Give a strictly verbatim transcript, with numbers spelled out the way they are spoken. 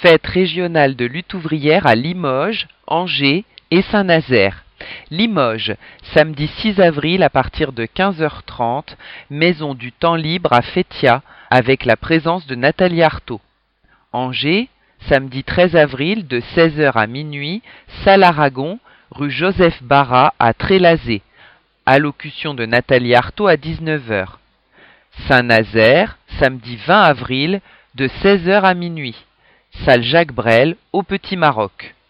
Fête régionale de lutte ouvrière à Limoges, Angers et Saint-Nazaire. Limoges, samedi six avril à partir de quinze heures trente, Maison du Temps Libre à Fétia, avec la présence de Nathalie Arthaud. Angers, samedi treize avril de seize heures à minuit, salle Aragon, rue Joseph Barra à Trélazé. Allocution de Nathalie Arthaud à dix-neuf heures. Saint-Nazaire, samedi vingt avril de seize heures à minuit. Salle Jacques Brel au Petit Maroc.